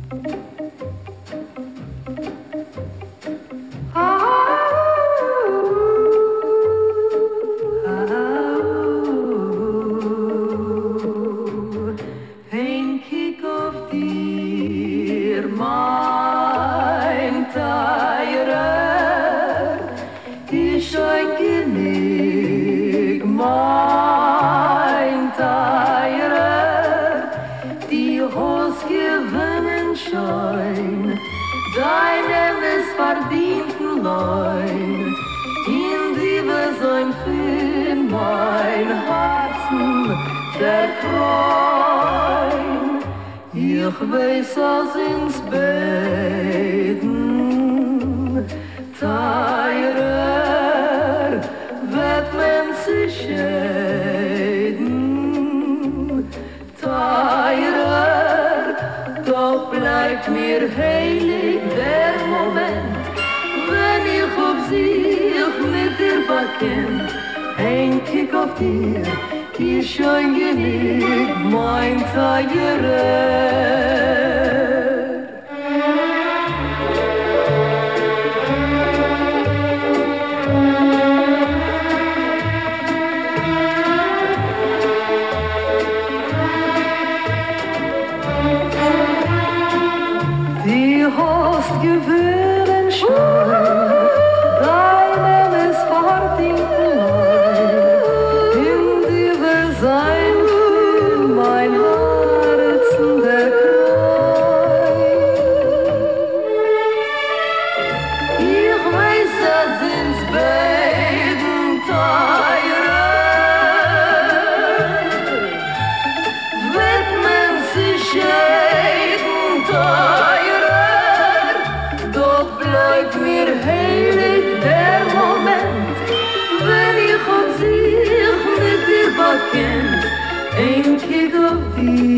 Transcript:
Deine missverdienten Leun, in die wir sollen für mein Herzen der Kreun. Ich weiß, als ins Beten teurer wird man sich scheiden, teurer, doch bleibt mir heilig der Moment, wenn ich auf sich mit dir bekennt. Ein Kick auf dir ist schon genug, mein Teurer. Die hast gewöhnen schon, deine missverdienten Leid, in die wir sein für mein Herzen der Kreuz. Ich weiß, dass sind's beiden teurer, wird man sich scheiden teurer, doch bleibt mir heilig der Moment, wenn ich auf sich mit dir bekennt, ein Kick auf dich.